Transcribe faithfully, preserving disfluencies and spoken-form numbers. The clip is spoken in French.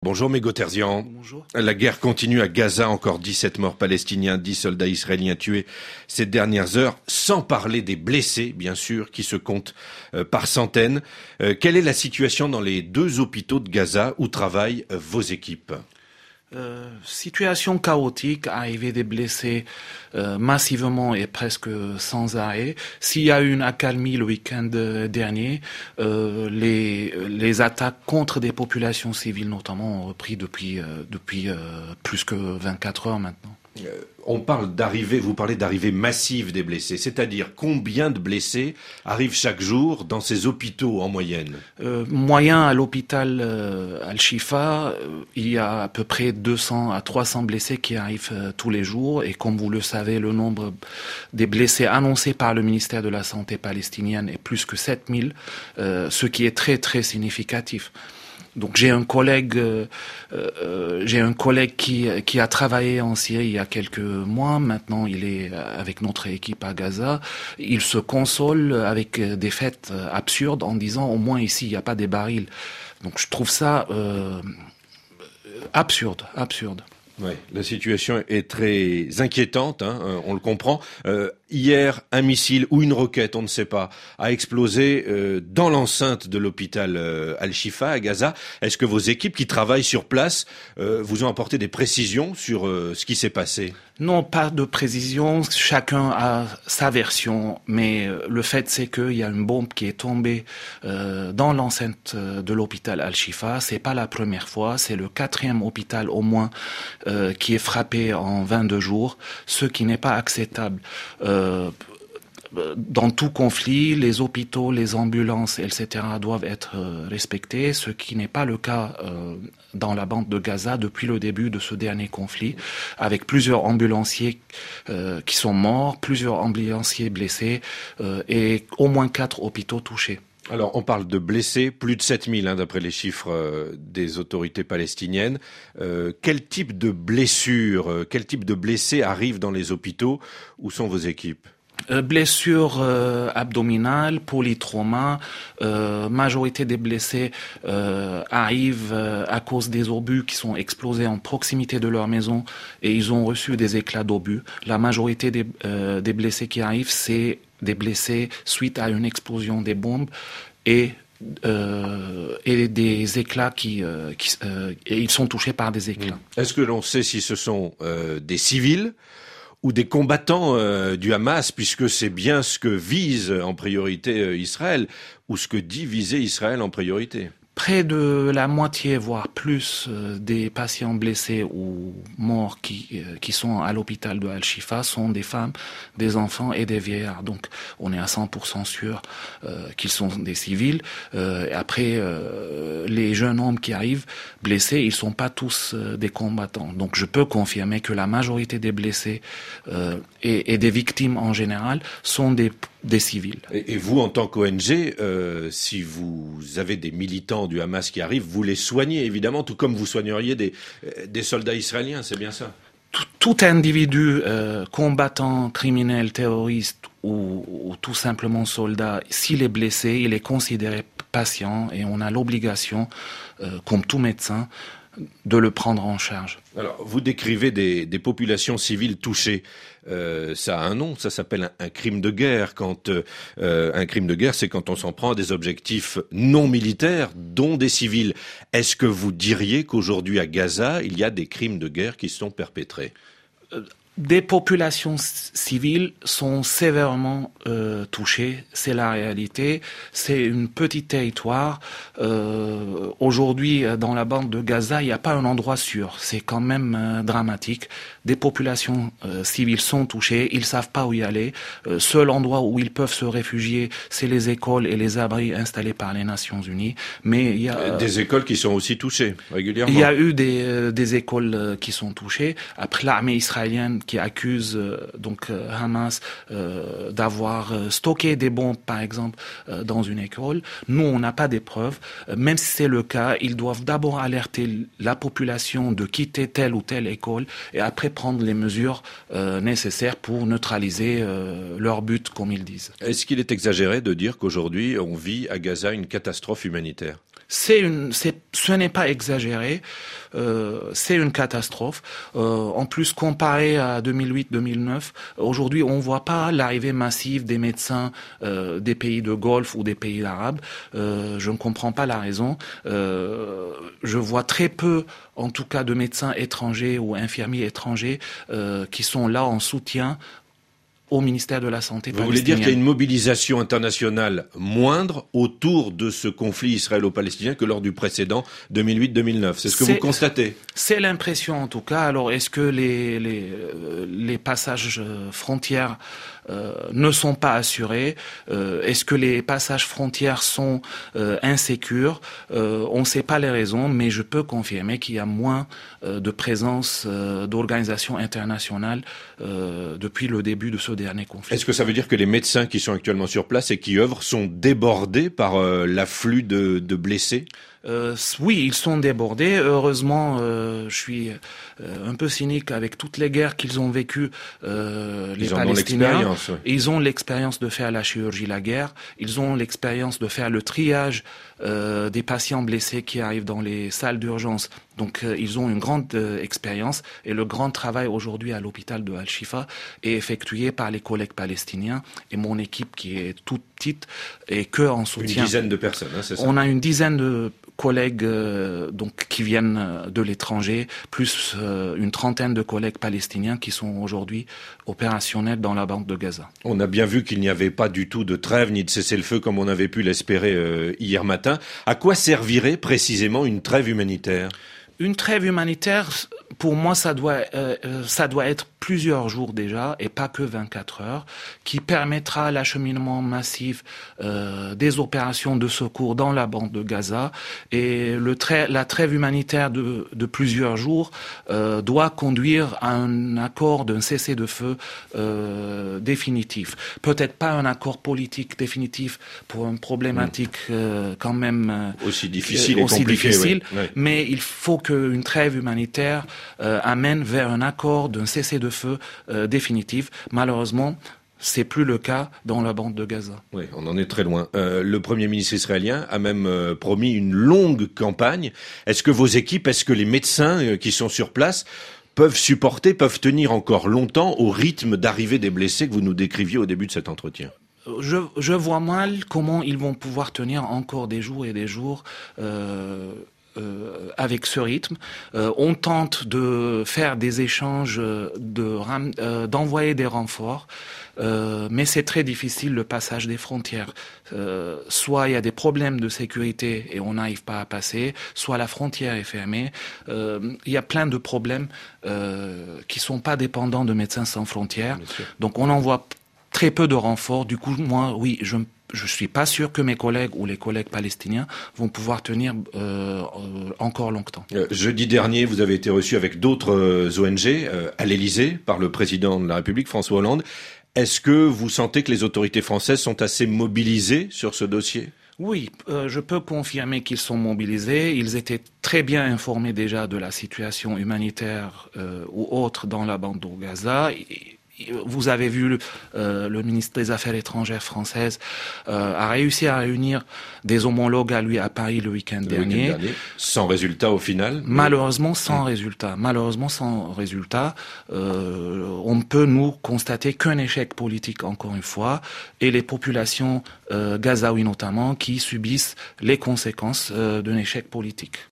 Bonjour Mégo Terzian. Bonjour. La guerre continue à Gaza, encore dix-sept morts palestiniens, dix soldats israéliens tués ces dernières heures, sans parler des blessés, bien sûr, qui se comptent euh, par centaines. Euh, quelle est la situation dans les deux hôpitaux de Gaza où travaillent euh, vos équipes ? Euh, situation chaotique, arrivée des blessés euh, massivement et presque sans arrêt. S'il y a eu une accalmie le week-end dernier, euh, les, les attaques contre des populations civiles notamment ont repris depuis, euh, depuis euh, plus que vingt-quatre heures maintenant. Euh, on parle d'arrivée, vous parlez d'arrivée massive des blessés, c'est-à-dire combien de blessés arrivent chaque jour dans ces hôpitaux en moyenne ? euh, Moyen à l'hôpital euh, Al-Shifa, euh, il y a à peu près deux cents à trois cents blessés qui arrivent euh, tous les jours, et comme vous le savez, le nombre des blessés annoncés par le ministère de la Santé palestinienne est plus que sept mille, euh, ce qui est très très significatif. Donc j'ai un collègue, euh, euh, j'ai un collègue qui qui a travaillé en Syrie il y a quelques mois. Maintenant, il est avec notre équipe à Gaza. Il se console avec des faits absurdes en disant au moins ici il n'y a pas des barils. Donc je trouve ça euh, absurde, absurde. Ouais, la situation est très inquiétante, hein, on le comprend. Euh, hier, un missile ou une roquette, on ne sait pas, a explosé euh, dans l'enceinte de l'hôpital euh, Al-Shifa à Gaza. Est-ce que vos équipes qui travaillent sur place euh, vous ont apporté des précisions sur euh, ce qui s'est passé ? Non, pas de précision. Chacun a sa version, mais le fait c'est qu'il y a une bombe qui est tombée euh, dans l'enceinte de l'hôpital Al-Shifa. C'est pas la première fois, c'est le quatrième hôpital au moins euh, qui est frappé en vingt-deux jours, ce qui n'est pas acceptable. Euh, Dans tout conflit, les hôpitaux, les ambulances, et cetera doivent être euh, respectés, ce qui n'est pas le cas euh, dans la bande de Gaza depuis le début de ce dernier conflit, avec plusieurs ambulanciers euh, qui sont morts, plusieurs ambulanciers blessés euh, et au moins quatre hôpitaux touchés. Alors, on parle de blessés, plus de sept mille hein, d'après les chiffres euh, des autorités palestiniennes. Euh, quel type de blessures, euh, quel type de blessés arrivent dans les hôpitaux ? Où sont vos équipes ? Euh, blessures euh, abdominales, polytrauma, euh, majorité des blessés euh, arrivent euh, à cause des obus qui sont explosés en proximité de leur maison et ils ont reçu des éclats d'obus. La majorité des, euh, des blessés qui arrivent, c'est des blessés suite à une explosion des bombes et Euh, et des éclats qui, euh, qui euh, et ils sont touchés par des éclats. Est-ce que l'on sait si ce sont euh, des civils ou des combattants euh, du Hamas, puisque c'est bien ce que vise en priorité euh, Israël, ou ce que dit viser Israël en priorité ? Près de la moitié, voire plus, euh, des patients blessés ou morts qui, euh, qui sont à l'hôpital de Al-Shifa sont des femmes, des enfants et des vieillards. Donc, on est à cent pour cent sûr euh, qu'ils sont des civils. Euh, et après, euh, les jeunes hommes qui arrivent blessés, ils sont pas tous euh, des combattants. Donc, je peux confirmer que la majorité des blessés euh, et, et des victimes en général sont des des civils. Et, et vous, en tant qu'O N G, euh, si vous avez des militants du Hamas qui arrivent, vous les soignez évidemment, tout comme vous soigneriez des, des soldats israéliens, c'est bien ça ? Tout, tout individu euh, combattant, criminel, terroriste ou, ou tout simplement soldat, s'il est blessé, il est considéré patient et on a l'obligation, euh, comme tout médecin, de le prendre en charge. Alors, vous décrivez des, des populations civiles touchées. Euh, ça a un nom, ça s'appelle un, un crime de guerre. Quand euh, un crime de guerre, c'est quand on s'en prend à des objectifs non militaires, dont des civils. Est-ce que vous diriez qu'aujourd'hui à Gaza, il y a des crimes de guerre qui sont perpétrés ? euh, Des populations civiles sont sévèrement euh, touchées, c'est la réalité. C'est une petite territoire. Euh, aujourd'hui, dans la bande de Gaza, il n'y a pas un endroit sûr. C'est quand même euh, dramatique. Des populations euh, civiles sont touchées, ils savent pas où y aller. Euh, seul endroit où ils peuvent se réfugier, c'est les écoles et les abris installés par les Nations Unies. Mais il y a euh, des écoles qui sont aussi touchées régulièrement. Il y a eu des, euh, des écoles euh, qui sont touchées. Après, l'armée israélienne qui accuse euh, donc euh, Hamas euh, d'avoir euh, stocké des bombes, par exemple, euh, dans une école. Nous, on n'a pas des preuves. Euh, même si c'est le cas, ils doivent d'abord alerter la population de quitter telle ou telle école et après prendre les mesures euh, nécessaires pour neutraliser euh, leur but, comme ils disent. Est-ce qu'il est exagéré de dire qu'aujourd'hui, on vit à Gaza une catastrophe humanitaire ? C'est une, c'est, ce n'est pas exagéré. Euh, c'est une catastrophe. Euh, en plus, comparé à deux mille huit deux mille neuf, aujourd'hui, on voit pas l'arrivée massive des médecins euh, des pays de Golfe ou des pays arabes. Euh, je ne comprends pas la raison. Euh, je vois très peu, en tout cas, de médecins étrangers ou infirmiers étrangers euh, qui sont là en soutien au ministère de la Santé palestinien. Vous voulez dire qu'il y a une mobilisation internationale moindre autour de ce conflit israélo-palestinien que lors du précédent deux mille huit deux mille neuf. C'est ce que c'est, vous constatez? C'est l'impression en tout cas. Alors est-ce que les, les, les passages frontières euh, ne sont pas assurés? euh, Est-ce que les passages frontières sont euh, insécures? euh, On ne sait pas les raisons, mais je peux confirmer qu'il y a moins euh, de présence euh, d'organisations internationales euh, depuis le début de ce dernier conflit. Est-ce que ça veut dire que les médecins qui sont actuellement sur place et qui œuvrent sont débordés par euh, l'afflux de, de blessés? Euh, oui, ils sont débordés. Heureusement, euh, je suis euh, un peu cynique avec toutes les guerres qu'ils ont vécues, euh, les ils Palestiniens. Ont oui. Ils ont l'expérience de faire la chirurgie la guerre. Ils ont l'expérience de faire le triage euh, des patients blessés qui arrivent dans les salles d'urgence. Donc, euh, ils ont une grande euh, expérience. Et le grand travail aujourd'hui à l'hôpital de Al-Shifa est effectué par les collègues palestiniens et mon équipe qui est toute petite et que en soutien. Une dizaine de personnes, hein, c'est ça? On a une dizaine de collègues euh, donc qui viennent de l'étranger, plus euh, une trentaine de collègues palestiniens qui sont aujourd'hui opérationnels dans la bande de Gaza. On a bien vu qu'il n'y avait pas du tout de trêve ni de cessez-le-feu comme on avait pu l'espérer euh, hier matin. À quoi servirait précisément une trêve humanitaire? Une trêve humanitaire, pour moi, ça doit, euh, ça doit être plusieurs jours déjà, et pas que vingt-quatre heures, qui permettra l'acheminement massif euh, des opérations de secours dans la bande de Gaza. Et le trai- la trêve humanitaire de, de plusieurs jours euh, doit conduire à un accord d'un cessez-le-feu euh, définitif. Peut-être pas un accord politique définitif pour une problématique euh, quand même euh, aussi difficile euh, et aussi compliquée, difficile, oui. Oui. Mais il faut qu'une trêve humanitaire euh, amène vers un accord d'un cessez-le-feu feu euh, définitif. Malheureusement, c'est plus le cas dans la bande de Gaza. Oui, on en est très loin. Euh, le Premier ministre israélien a même euh, promis une longue campagne. Est-ce que vos équipes, est-ce que les médecins euh, qui sont sur place peuvent supporter, peuvent tenir encore longtemps au rythme d'arrivée des blessés que vous nous décriviez au début de cet entretien? Je, je vois mal comment ils vont pouvoir tenir encore des jours et des jours euh, Euh, avec ce rythme. Euh, on tente de faire des échanges, de, euh, d'envoyer des renforts, euh, mais c'est très difficile le passage des frontières. Euh, soit il y a des problèmes de sécurité et on n'arrive pas à passer, soit la frontière est fermée. Euh, il y a plein de problèmes euh, qui sont pas dépendants de Médecins sans frontières. Donc on envoie très peu de renforts. Du coup, moi, oui, je me Je suis pas sûr que mes collègues ou les collègues palestiniens vont pouvoir tenir euh, encore longtemps. Euh, jeudi dernier, vous avez été reçu avec d'autres euh, O N G euh, à l'Élysée par le président de la République, François Hollande. Est-ce que vous sentez que les autorités françaises sont assez mobilisées sur ce dossier ? Oui, euh, je peux confirmer qu'ils sont mobilisés. Ils étaient très bien informés déjà de la situation humanitaire euh, ou autre dans la bande de Gaza. Et, vous avez vu euh, le ministre des Affaires étrangères française euh, a réussi à réunir des homologues à lui à Paris le week-end, le dernier. week-end dernier. Sans résultat au final. Malheureusement sans mmh. résultat. Malheureusement sans résultat. Euh, on peut nous constater qu'un échec politique encore une fois et les populations euh, gazaouis notamment qui subissent les conséquences euh, d'un échec politique.